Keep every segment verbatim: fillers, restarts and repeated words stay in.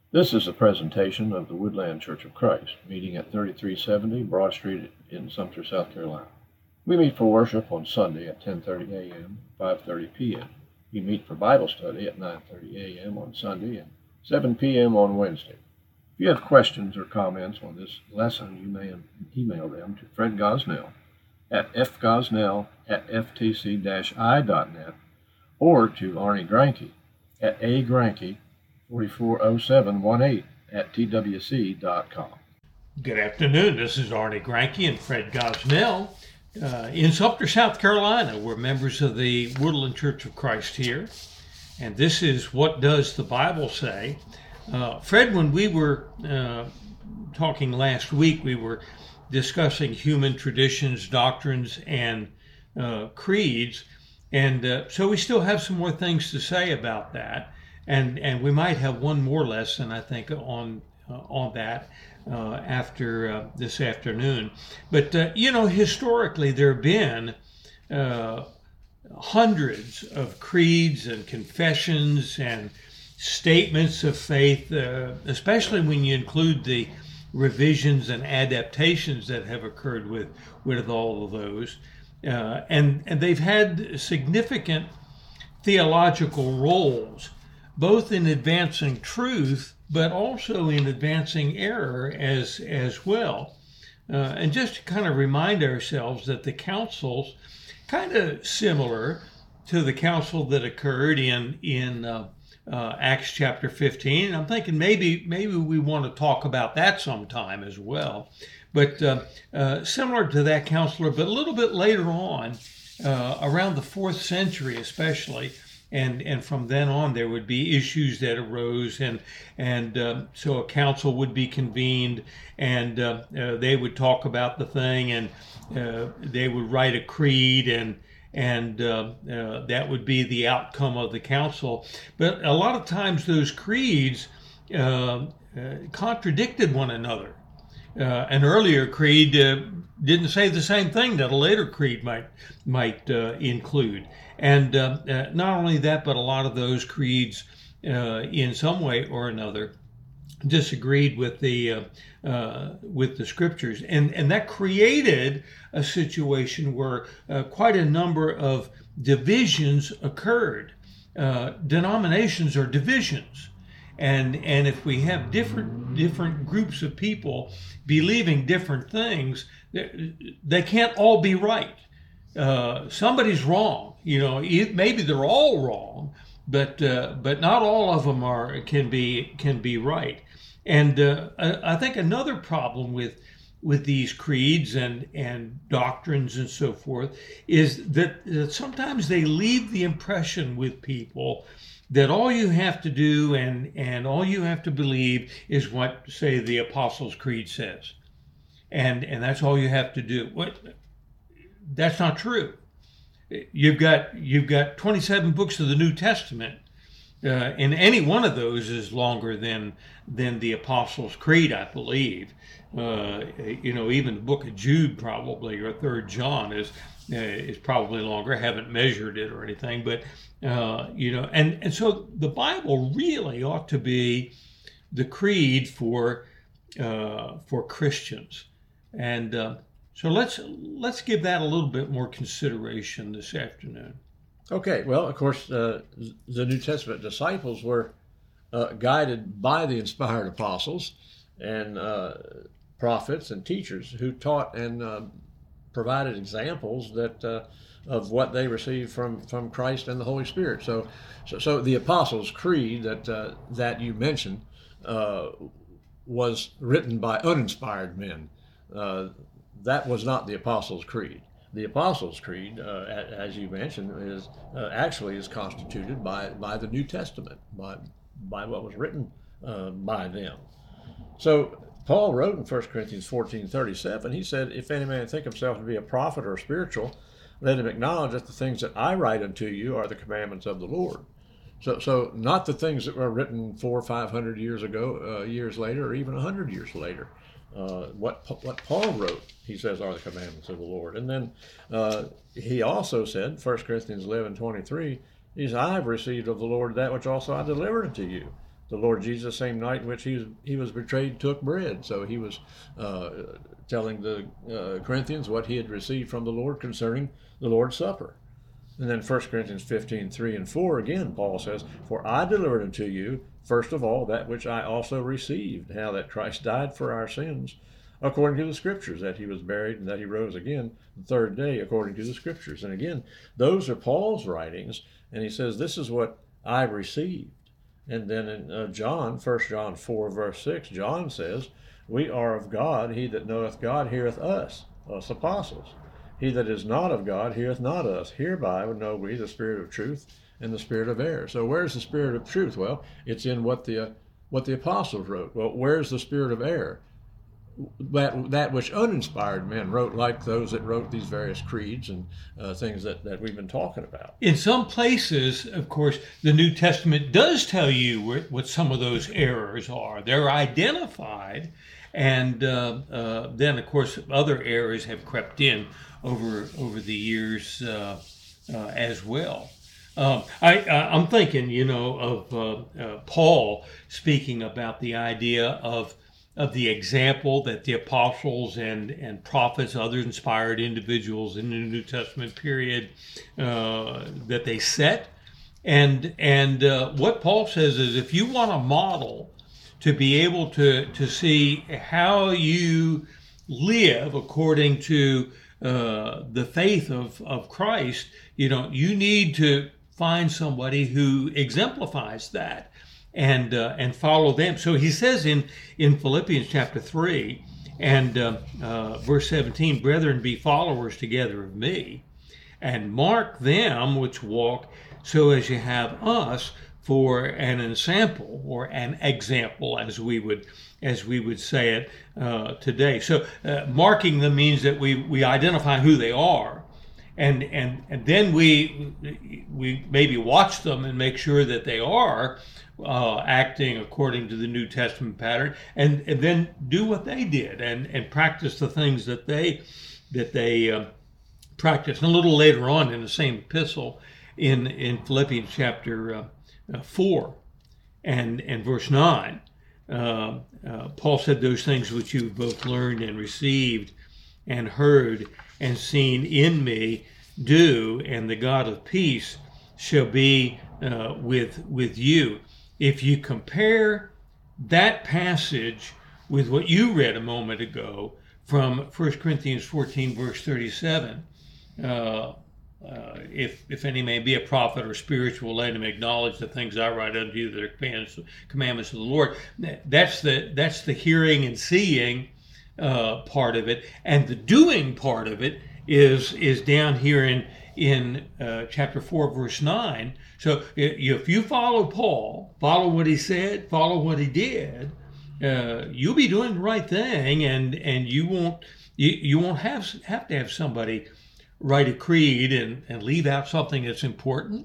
This is a presentation of the Woodland Church of Christ, meeting at thirty-three seventy Broad Street in Sumter, South Carolina. We meet for worship on Sunday at ten thirty a.m., five thirty p.m. We meet for Bible study at nine thirty a.m. on Sunday and seven p.m. on Wednesday. If you have questions or comments on this lesson, you may email them to Fred Gosnell at f gosnell at f t c dash i dot net or to Arnie Granke at a granke forty-four oh seven one eight at t w c dot com. Good afternoon. This is Arnie Granke and Fred Gosnell uh, in Sumter, South Carolina. We're members of the Woodland Church of Christ here, and this is What Does the Bible Say? Uh, Fred, when we were uh, talking last week, we were discussing human traditions, doctrines, and uh, creeds, and uh, so we still have some more things to say about that. And and we might have one more lesson, I think, on uh, on that uh, after uh, this afternoon. But, uh, you know, historically, there have been uh, hundreds of creeds and confessions and statements of faith, uh, especially when you include the revisions and adaptations that have occurred with, with all of those. Uh, and, and they've had significant theological roles, both in advancing truth, but also in advancing error as as well. Uh, and just to kind of remind ourselves that the councils, kind of similar to the council that occurred in in uh, uh, Acts chapter fifteen. And I'm thinking maybe maybe we want to talk about that sometime as well. But uh, uh, similar to that council, but a little bit later on, uh, around the fourth century especially. And and from then on, there would be issues that arose, and and uh, so a council would be convened, and uh, uh, they would talk about the thing, and uh, they would write a creed, and and uh, uh, that would be the outcome of the council. But a lot of times, those creeds uh, uh, contradicted one another. Uh, an earlier creed uh, didn't say the same thing that a later creed might might uh, include. And uh, uh, not only that, but a lot of those creeds, uh, in some way or another, disagreed with the uh, uh, with the scriptures, and and that created a situation where uh, quite a number of divisions occurred. Uh, denominations are divisions, and and if we have different different groups of people believing different things, they, they can't all be right. Uh, somebody's wrong. You know, it, maybe they're all wrong, but uh, but not all of them are can be can be right. And uh, I, I think another problem with with these creeds and and doctrines and so forth is that, that sometimes they leave the impression with people that all you have to do and and all you have to believe is what, say, the Apostles' Creed says, and and that's all you have to do. What? That's not true. You've got you've got twenty-seven books of the New Testament, uh, and any one of those is longer than than the Apostles' Creed, I believe. Uh, you know, even the book of Jude probably, or Third John is uh, is probably longer. I haven't measured it or anything, but uh, you know, and and so the Bible really ought to be the creed for uh, for Christians, and. Uh, So let's let's give that a little bit more consideration this afternoon. Okay, well, of course, uh, the New Testament disciples were uh, guided by the inspired apostles and uh, prophets and teachers who taught and uh, provided examples that uh, of what they received from, from Christ and the Holy Spirit. So, so, so the Apostles' Creed that uh, that you mentioned uh, was written by uninspired men. Uh, That was not the Apostles' Creed. The Apostles' Creed, uh, as you mentioned, is uh, actually is constituted by, by the New Testament, by by what was written uh, by them. So Paul wrote in First Corinthians fourteen thirty-seven, he said, "If any man think himself to be a prophet or spiritual, let him acknowledge that the things that I write unto you are the commandments of the Lord." So, so not the things that were written four or five hundred years ago, uh, years later, or even a hundred years later. Uh, what what Paul wrote, he says, are the commandments of the Lord. And then uh, he also said, First Corinthians eleven twenty-three, he says, "I have received of the Lord that which also I delivered unto you, The Lord Jesus, same night in which he was, he was betrayed, took bread. So he was uh, telling the uh, Corinthians what he had received from the Lord concerning the Lord's Supper. And then First Corinthians fifteen, three and four, again, Paul says, "For I delivered unto you, first of all, that which I also received, how that Christ died for our sins, according to the Scriptures, that he was buried, and that he rose again the third day, according to the Scriptures." And again, those are Paul's writings, and he says, this is what I received. And then in uh, John, First John four, verse six, John says, "We are of God, he that knoweth God heareth us," us apostles. "He that is not of God heareth not us. Hereby would know we the spirit of truth and the spirit of error." So where's the spirit of truth? Well, it's in what the uh, what the apostles wrote. Well, where's the spirit of error? That that which uninspired men wrote, like those that wrote these various creeds and uh, things that, that we've been talking about. In some places, of course, the New Testament does tell you what, what some of those errors are. They're identified, and uh, uh, then, of course, other errors have crept in over over the years uh, uh, as well. Um, I, uh, I'm thinking, you know, of uh, uh, Paul speaking about the idea of of the example that the apostles and, and prophets, other inspired individuals in the New Testament period, uh, that they set. And and uh, what Paul says is, if you want a model to be able to, to see how you live according to uh, the faith of, of Christ, you know, you need to find somebody who exemplifies that and uh, and follow them. So he says in, in Philippians chapter three and uh, uh, verse seventeen, "Brethren, be followers together of me, and mark them which walk so as you have us for an ensample," or an example, as we would as we would say it uh, today. So uh, marking them means that we, we identify who they are, and and and then we we maybe watch them and make sure that they are uh, acting according to the New Testament pattern, and, and then do what they did and, and practice the things that they that they uh, practiced. And a little later on in the same epistle, in in Philippians chapter uh, uh, four and and verse nine, uh, uh, Paul said, "Those things which you both learned and received and heard and seen in me, do, and the God of peace shall be uh, with with you." If you compare that passage with what you read a moment ago from First Corinthians fourteen, verse thirty-seven, uh, uh, if if any may be a prophet or spiritual, let him acknowledge the things I write unto you that are commandments, commandments of the Lord. That's the that's the hearing and seeing uh, part of it, and the doing part of it is is down here in in uh, chapter four, verse nine. So if you follow Paul, follow what he said, follow what he did, uh, you'll be doing the right thing, and and you won't you, you won't have have to have somebody write a creed and, and leave out something that's important.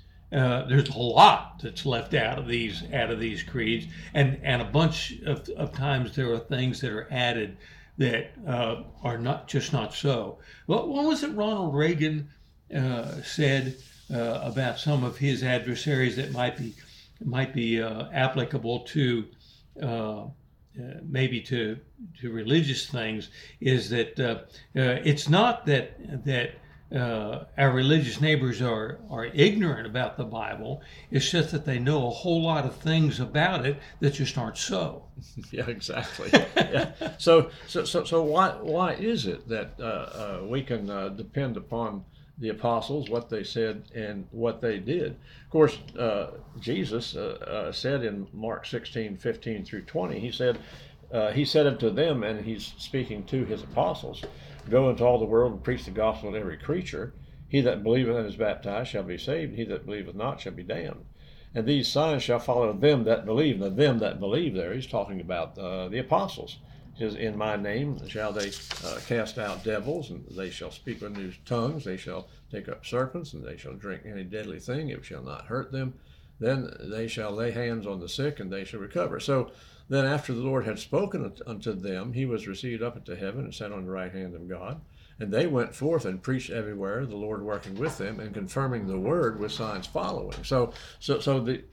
Uh, there's a lot that's left out of these out of these creeds, and and a bunch of, of times there are things that are added that uh, are not just not so. Well, what was it Ronald Reagan uh, said uh, about some of his adversaries that might be might be uh, applicable to uh, uh, maybe to to religious things? Is that uh, uh, it's not that that uh, our religious neighbors are are ignorant about the Bible. It's just that they know a whole lot of things about it that just aren't so. Yeah, exactly. Yeah. So, so, so, so, why, why is it that uh, uh, we can uh, depend upon the apostles, what they said and what they did? Of course, uh, Jesus uh, uh, said in Mark sixteen, fifteen through twenty, he said, uh, he said unto them, and he's speaking to his apostles, "Go into all the world and preach the gospel to every creature. He that believeth and is baptized shall be saved. He that believeth not shall be damned. And these signs shall follow them that believe." Now, them that believe there, he's talking about uh, the apostles. He says, "In my name shall they uh, cast out devils, and they shall speak with new tongues. They shall take up serpents, and they shall drink any deadly thing. It shall not hurt them. Then they shall lay hands on the sick, and they shall recover." So then after the Lord had spoken unto them, he was received up into heaven and sat on the right hand of God. And they went forth and preached everywhere, the Lord working with them and confirming the word with signs following. So, so, so the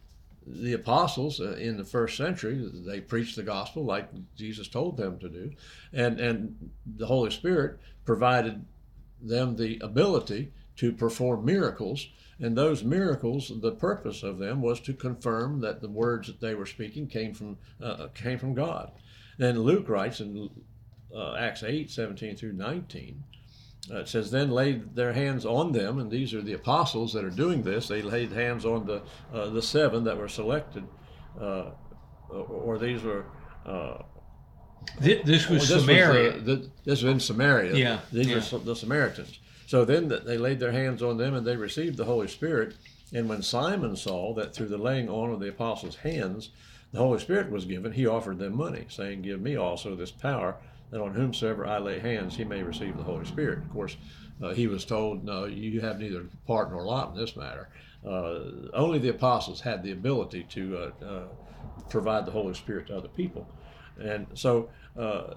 the apostles uh, in the first century, they preached the gospel like Jesus told them to do, and and the Holy Spirit provided them the ability to perform miracles. And those miracles, the purpose of them was to confirm that the words that they were speaking came from uh, came from God. Then Luke writes in uh, Acts eight, seventeen through nineteen, uh, it says, then laid their hands on them, and these are the apostles that are doing this. They laid hands on the uh, the seven that were selected, uh, or, or these were. Uh, this was this Samaria. Was, uh, the, this was in Samaria. Yeah, These yeah. were the Samaritans. So then they laid their hands on them, and they received the Holy Spirit. And when Simon saw that through the laying on of the apostles' hands, the Holy Spirit was given, he offered them money, saying, give me also this power, that on whomsoever I lay hands, he may receive the Holy Spirit. Of course, uh, he was told, no, you have neither part nor lot in this matter. Uh, only the apostles had the ability to uh, uh, provide the Holy Spirit to other people. And so uh,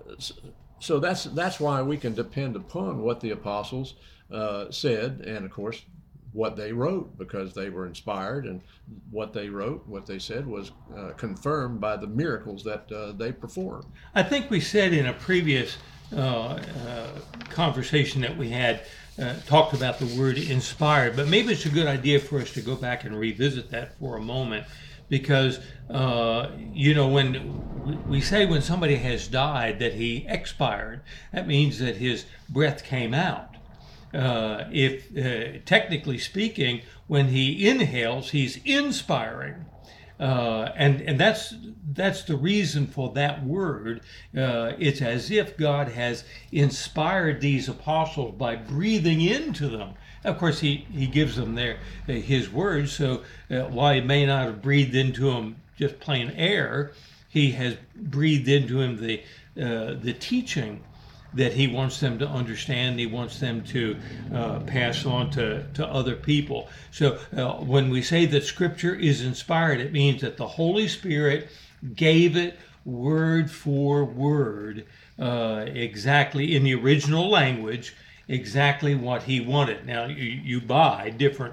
so that's that's why we can depend upon what the apostles uh, said, and of course what they wrote, because they were inspired, and what they wrote, what they said, was uh, confirmed by the miracles that uh, they performed. I think we said in a previous uh, uh, conversation that we had, uh, talked about the word inspired, but maybe it's a good idea for us to go back and revisit that for a moment, because uh, you know, when we say when somebody has died that he expired, that means that his breath came out. Uh, if uh, technically speaking, when he inhales, he's inspiring, uh, and and that's that's the reason for that word. Uh, it's as if God has inspired these apostles by breathing into them. Of course, he, he gives them their his words. So uh, while he may not have breathed into them just plain air, he has breathed into him the uh, the teaching that he wants them to understand. He wants them to uh, pass on to, to other people. So uh, when we say that Scripture is inspired, it means that the Holy Spirit gave it word for word, uh, exactly in the original language, exactly what he wanted. Now, you, you buy different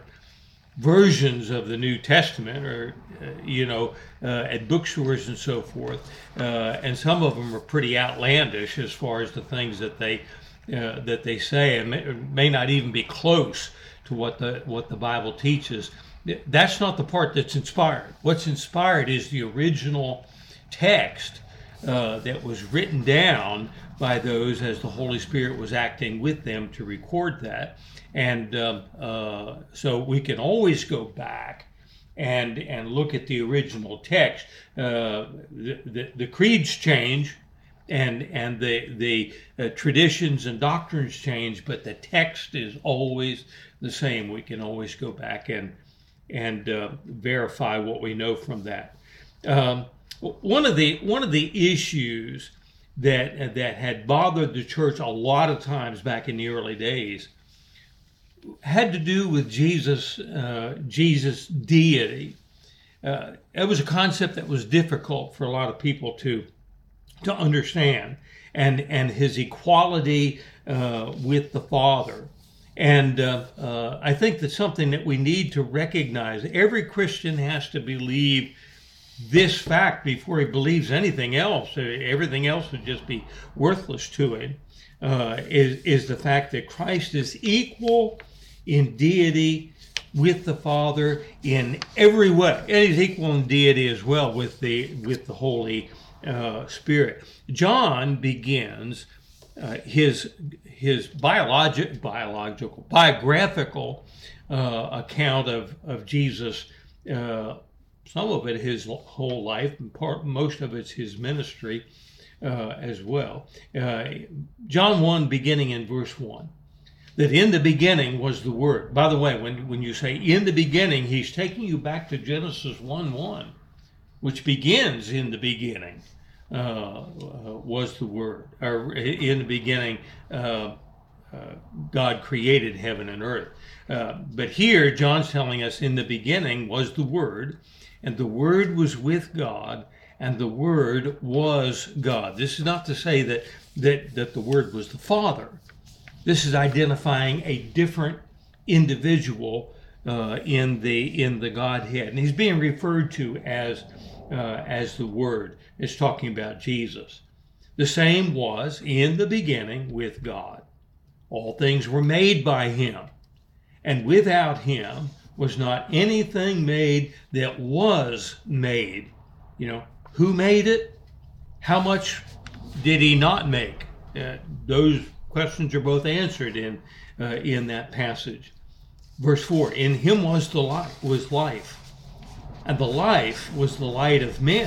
versions of the New Testament, or uh, you know, uh, at bookstores and so forth, uh, and some of them are pretty outlandish as far as the things that they uh, that they say, and may, may not even be close to what the what the Bible teaches. That's not the part that's inspired. What's inspired is the original text uh, that was written down by those as the Holy Spirit was acting with them to record that. And um, uh, so we can always go back and and look at the original text. Uh, the, the, the creeds change, and and the the uh, traditions and doctrines change, but the text is always the same. We can always go back and and uh, verify what we know from that. Um, one of the one of the issues that that had bothered the church a lot of times back in the early days had to do with Jesus, uh, Jesus' deity. Uh, it was a concept that was difficult for a lot of people to to understand, and and his equality uh, with the Father. And uh, uh, I think that's something that we need to recognize. Every Christian has to believe this fact before he believes anything else. Everything else would just be worthless to him. Uh, is is the fact that Christ is equal in deity with the Father in every way, and he's equal in deity as well with the with the Holy uh, Spirit. John begins uh, his his biologic biological biographical uh, account of of Jesus. Uh, some of it his whole life, and part most of it's his ministry uh, as well. Uh, John one, beginning in verse one. That in the beginning was the Word. By the way, when, when you say in the beginning, he's taking you back to Genesis one one, which begins in the beginning uh, uh, was the Word. Or in the beginning, uh, uh, God created heaven and earth. Uh, but here, John's telling us in the beginning was the Word, and the Word was with God, and the Word was God. This is not to say that that, that the Word was the Father. This is identifying a different individual uh, in the in the Godhead, and he's being referred to as uh, as the Word. It's talking about Jesus. The same was in the beginning with God. All things were made by him, and without him was not anything made that was made. You know, who made it? How much did he not make? Uh, those questions are both answered in uh, in that passage. Verse four, in him was the life, was life, and the life was the light of men.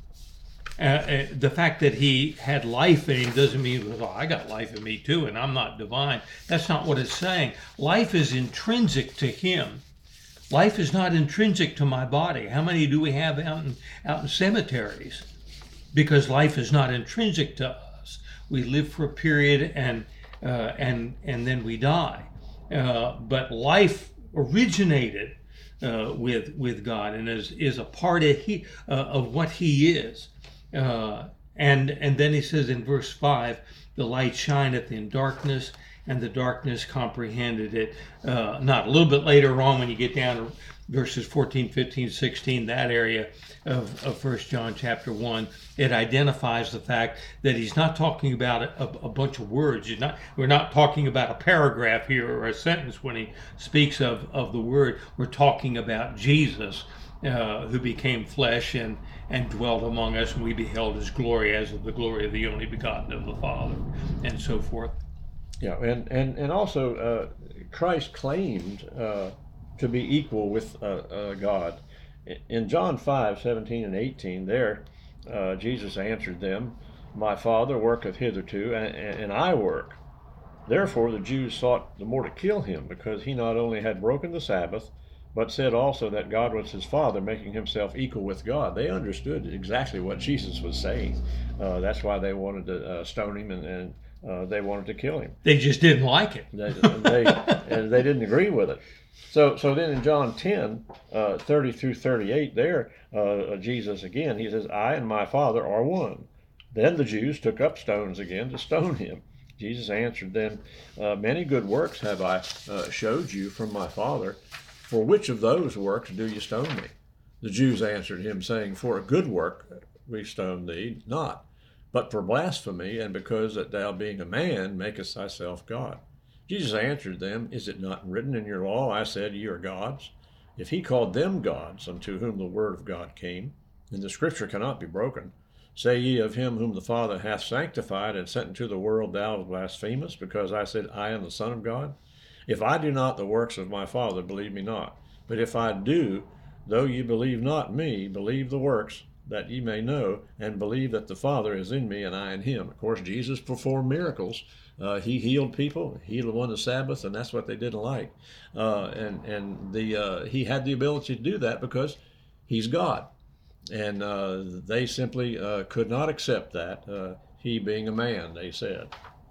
Uh, uh, the fact that he had life in him doesn't mean, well, I got life in me too, and I'm not divine. That's not what it's saying. Life is intrinsic to him. Life is not intrinsic to my body. How many do we have out in, out in cemeteries? Because life is not intrinsic to us. We live for a period and uh, and and then we die. Uh, but life originated uh, with with God and is is a part of he uh, of what He is. Uh, and and then he says in verse five, the light shineth in darkness, and the darkness comprehended it uh, not. A little bit later on, when you get down to verses fourteen, fifteen, sixteen, that area of, of First John chapter one, it identifies the fact that he's not talking about a, a bunch of words. He's not, we're not talking about a paragraph here or a sentence when he speaks of, of the Word. We're talking about Jesus, uh, who became flesh and, and dwelt among us, and we beheld his glory as of the glory of the only begotten of the Father, and so forth. Yeah, and, and, and also uh, Christ claimed uh, to be equal with uh, uh, God. In John five, seventeen and eighteen, there uh, Jesus answered them, my Father worketh hitherto, and, and I work. Therefore the Jews sought the more to kill him, because he not only had broken the Sabbath, but said also that God was his Father, making himself equal with God. They understood exactly what Jesus was saying. Uh, that's why they wanted to uh, stone him, and, and uh, they wanted to kill him. They just didn't like it. they, they, and they didn't agree with it. So so then in John ten, uh, thirty through thirty-eight, there, uh, Jesus again, he says, I and my Father are one. Then the Jews took up stones again to stone him. Jesus answered them, uh, many good works have I uh, showed you from my Father. For which of those works do you stone me? The Jews answered him, saying, for a good work we stone thee not, but for blasphemy, and because that thou being a man makest thyself God. Jesus answered them, is it not written in your law, I said, ye are gods? If he called them gods, unto whom the word of God came, and the scripture cannot be broken, say ye of him whom the Father hath sanctified and sent into the world, thou blasphemest, because I said, I am the Son of God? If I do not the works of my Father, believe me not. But if I do, though ye believe not me, believe the works, that ye may know, and believe that the Father is in me, and I in him. Of course, Jesus performed miracles. Uh, he healed people, healed on the Sabbath, and that's what they didn't like. Uh, and and the uh, he had the ability to do that because he's God. And uh, they simply uh, could not accept that, uh, he being a man, they said.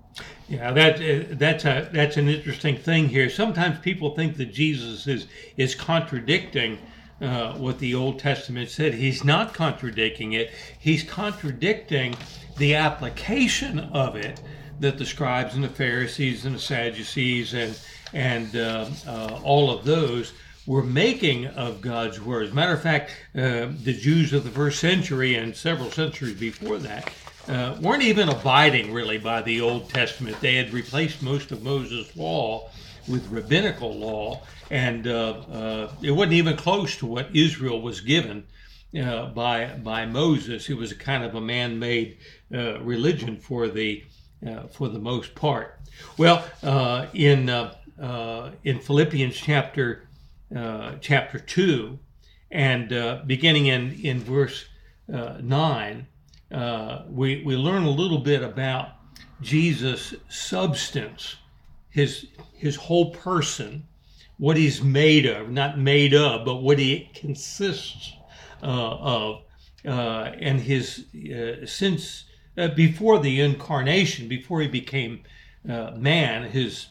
Yeah, that uh, that's a that's an interesting thing here. Sometimes people think that Jesus is is contradicting uh, what the Old Testament said. He's not contradicting it. He's contradicting the application of it that the scribes and the Pharisees and the Sadducees and and uh, uh, all of those were making of God's words. Matter of fact, uh, the Jews of the first century and several centuries before that Uh, weren't even abiding really by the Old Testament. They had replaced most of Moses' law with rabbinical law, and uh, uh, it wasn't even close to what Israel was given uh, by by Moses. It was a kind of a man-made uh, religion for the uh, for the most part. Well, uh, in uh, uh, in Philippians chapter uh, chapter two, and uh, beginning in in verse uh, nine. Uh, we, we learn a little bit about Jesus' substance, his his whole person, what he's made of, not made of, but what he consists uh, of, uh, and his uh, since uh, before the incarnation, before he became uh, man, his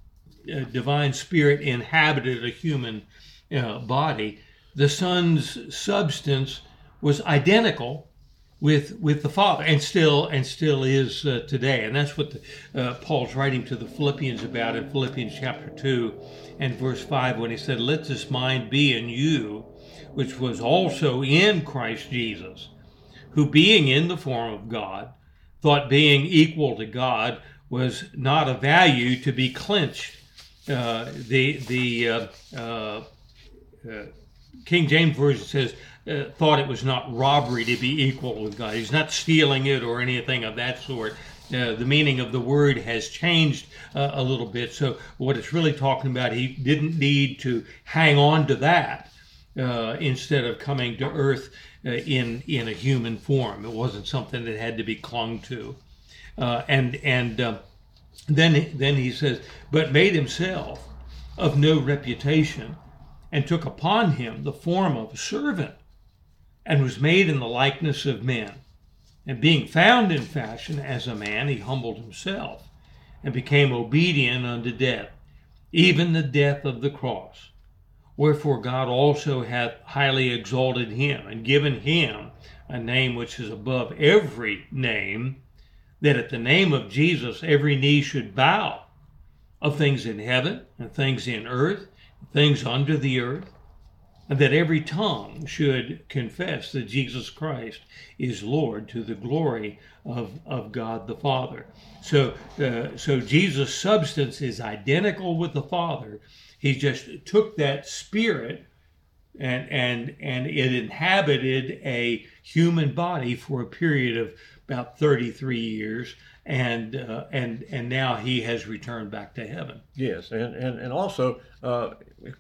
uh, divine spirit inhabited a human uh, body. The Son's substance was identical with with the Father, and still and still is uh, today. And that's what the, uh, Paul's writing to the Philippians about in Philippians chapter two and verse five, when he said, "Let this mind be in you, which was also in Christ Jesus, who being in the form of God, thought being equal to God was not of value to be clenched." Uh, the the uh, uh, uh, King James Version says, uh, thought it was not robbery to be equal with God. He's not stealing it or anything of that sort. Uh, the meaning of the word has changed uh, a little bit. So what it's really talking about, he didn't need to hang on to that uh, instead of coming to earth uh, in in a human form. It wasn't something that had to be clung to. Uh, and and uh, then then he says, but made himself of no reputation, and took upon him the form of a servant, and was made in the likeness of men. And being found in fashion as a man, he humbled himself, and became obedient unto death, even the death of the cross. Wherefore God also hath highly exalted him, and given him a name which is above every name, that at the name of Jesus every knee should bow, of things in heaven, and things in earth, and things under the earth, and that every tongue should confess that Jesus Christ is Lord, to the glory of, of God the Father. So, uh, so Jesus' substance is identical with the Father. He just took that spirit and and and it inhabited a human body for a period of about thirty-three years, and uh, and and now he has returned back to heaven. Yes, and and and also uh,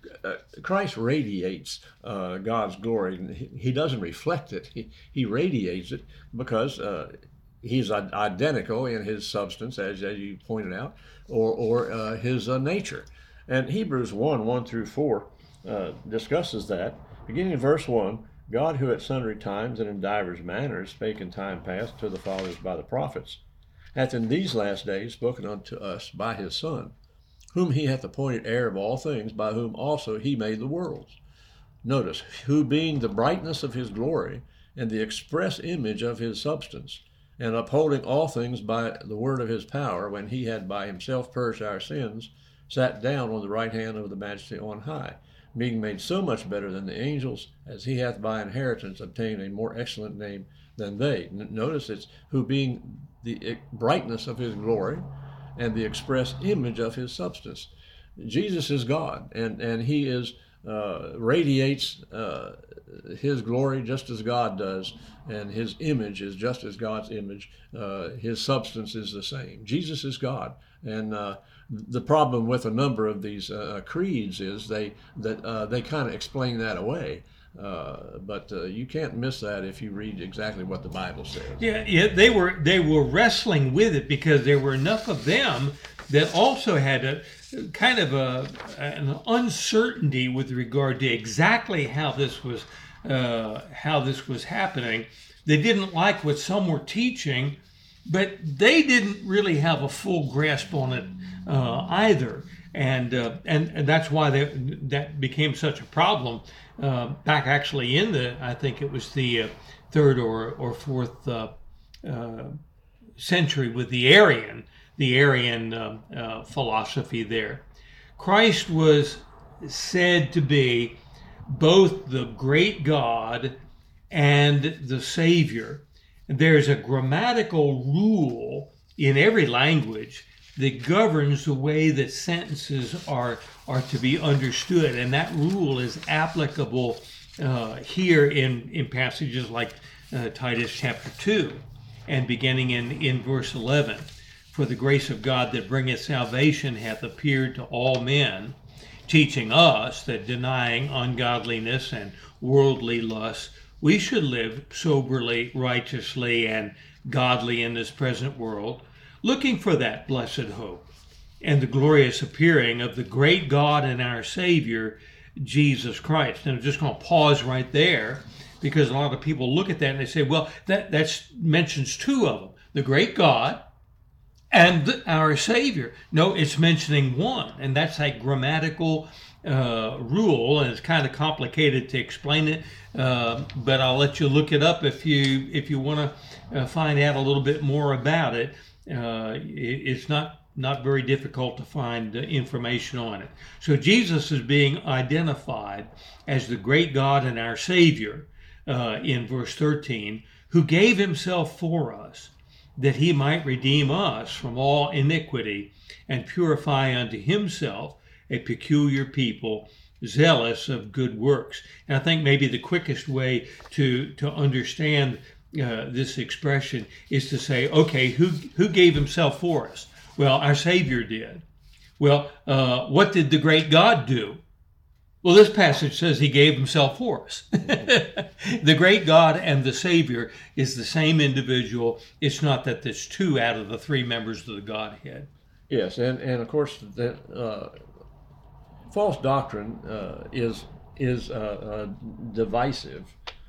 Christ radiates uh, God's glory. He doesn't reflect it; he, he radiates it because uh, he's identical in his substance, as as you pointed out, or or uh, his uh, nature. And Hebrews one one through four uh, discusses that, beginning in verse one. God, who at sundry times and in divers manners spake in time past to the fathers by the prophets, hath in these last days spoken unto us by his Son, whom he hath appointed heir of all things, by whom also he made the worlds. Notice, who being the brightness of his glory, and the express image of his substance, and upholding all things by the word of his power, when he had by himself purged our sins, sat down on the right hand of the Majesty on high, being made so much better than the angels, as he hath by inheritance obtained a more excellent name than they. N- notice it's who being the brightness of his glory and the express image of his substance. Jesus is God, and, and he is uh, radiates uh, his glory just as God does, and his image is just as God's image. Uh, his substance is the same. Jesus is God, and uh, the problem with a number of these uh, creeds is they that uh, they kind of explain that away. Uh, but uh, you can't miss that if you read exactly what the Bible says. Yeah, yeah, they were they were wrestling with it because there were enough of them that also had a kind of a an uncertainty with regard to exactly how this was uh, how this was happening. They didn't like what some were teaching, but they didn't really have a full grasp on it uh, either, and, uh, and and that's why they, that became such a problem uh, back actually in the I think it was the uh, third or or fourth uh, uh, century with the Arian the Arian uh, uh, philosophy there. Christ was said to be both the great God and the Savior. There's a grammatical rule in every language that governs the way that sentences are are to be understood, and that rule is applicable uh, here in, in passages like uh, Titus chapter two, and beginning in, in verse eleven. For the grace of God that bringeth salvation hath appeared to all men, teaching us that denying ungodliness and worldly lusts, we should live soberly, righteously, and godly in this present world, looking for that blessed hope and the glorious appearing of the great God and our Savior, Jesus Christ. And I'm just going to pause right there because a lot of people look at that and they say, well, that that's mentions two of them, the great God and the, our Savior. No, it's mentioning one, and that's a grammatical uh, rule, and it's kind of complicated to explain it, uh, but I'll let you look it up if you if you want to uh, find out a little bit more about it. Uh, it it's not not very difficult to find uh, information on it. So Jesus is being identified as the great God and our Savior uh, in verse thirteen, who gave himself for us, that he might redeem us from all iniquity and purify unto himself a peculiar people, zealous of good works. And I think maybe the quickest way to, to understand uh, this expression is to say, okay, who, who gave himself for us? Well, our Savior did. Well, uh, what did the great God do? Well, this passage says he gave himself for us. The great God and the Savior is the same individual. It's not that there's two out of the three members of the Godhead. Yes, and, and of course, the, uh, false doctrine uh, is is uh, uh, divisive.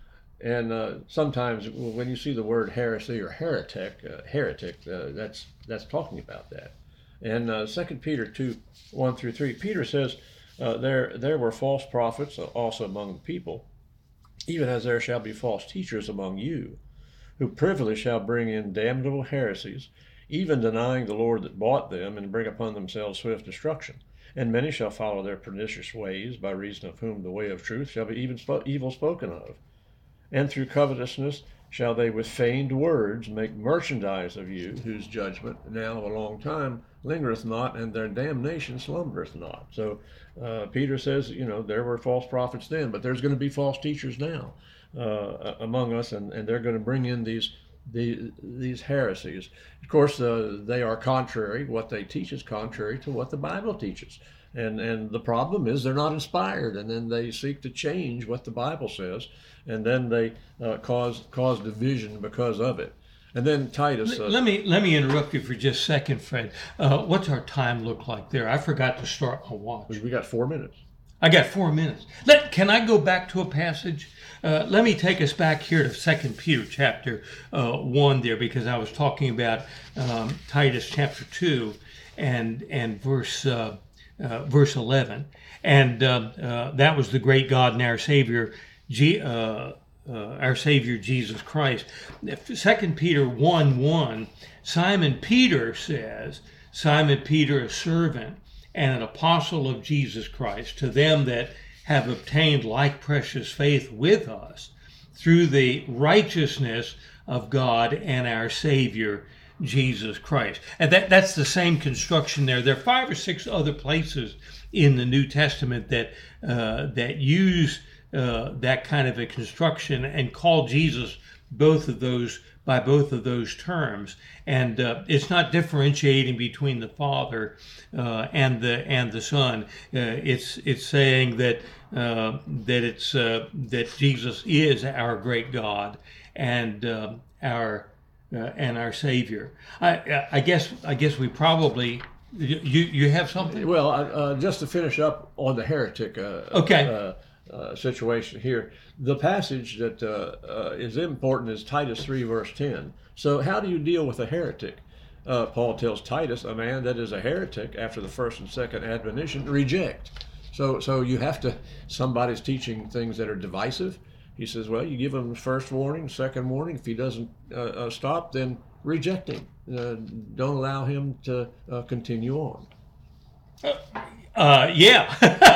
And uh, sometimes when you see the word heresy or heretic, uh, heretic, uh, that's that's talking about that. And uh, Second Peter two, one through three, Peter says, uh, there there were false prophets also among the people, even as there shall be false teachers among you, who privily shall bring in damnable heresies, even denying the Lord that bought them, and bring upon themselves swift destruction. And many shall follow their pernicious ways, by reason of whom the way of truth shall be even sp- evil spoken of. And through covetousness shall they with feigned words make merchandise of you, whose judgment now of a long time lingereth not, and their damnation slumbereth not. So uh, Peter says, you know, there were false prophets then, but there's going to be false teachers now uh, among us, and, and they're going to bring in these the, these heresies. Of course, uh, they are contrary. What they teach is contrary to what the Bible teaches. And and the problem is they're not inspired, and then they seek to change what the Bible says, and then they uh, cause cause division because of it. And then Titus. Uh, let me let me interrupt you for just a second, Fred. Uh, what's our time look like there? I forgot to start my watch. We got four minutes. I got four minutes. Let can I go back to a passage? Uh, let me take us back here to Second Peter chapter uh, one there, because I was talking about um, Titus chapter two and and verse. Uh, Uh, verse eleven, and uh, uh, that was the great God and our Savior, G, uh, uh, our Savior Jesus Christ. Second Peter one one, Simon Peter says, Simon Peter, a servant and an apostle of Jesus Christ, to them that have obtained like precious faith with us through the righteousness of God and our Savior Jesus Christ. And that, that's the same construction there. There are five or six other places in the New Testament that uh, that use uh, that kind of a construction and call Jesus both of those by both of those terms. And uh, it's not differentiating between the Father uh, and the and the Son. Uh, it's it's saying that uh, that it's uh, that Jesus is our great God and uh, our Uh, and our Savior. I, I guess I guess we probably you you have something. Well, uh, just to finish up on the heretic uh, okay. uh, uh, situation here, the passage that uh, uh, is important is Titus three verse ten. So how do you deal with a heretic? Uh, Paul tells Titus, a man that is a heretic after the first and second admonition, reject. So so you have to, somebody's teaching things that are divisive. He says, well, you give him the first warning, second warning. If he doesn't uh, uh, stop, then reject him. Uh, don't allow him to uh, continue on. Uh, yeah.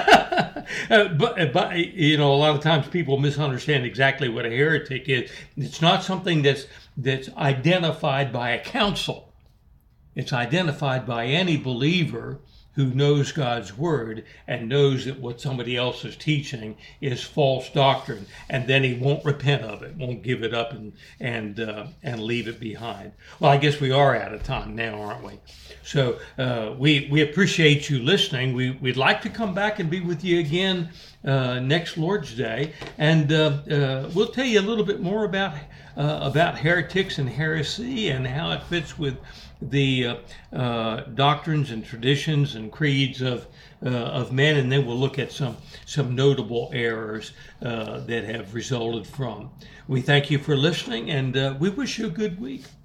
uh, but, but, you know, a lot of times people misunderstand exactly what a heretic is. It's not something that's that's identified by a council. It's identified by any believer who knows God's word and knows that what somebody else is teaching is false doctrine, and then he won't repent of it, won't give it up and and uh, and leave it behind. Well, I guess we are out of time now, aren't we? So uh, we we appreciate you listening. We we'd like to come back and be with you again uh, next Lord's Day, and uh, uh, we'll tell you a little bit more about uh, about heretics and heresy and how it fits with the uh, uh, doctrines and traditions and creeds of uh, of men, and then we'll look at some some notable errors uh, that have resulted from. We thank you for listening, and uh, we wish you a good week.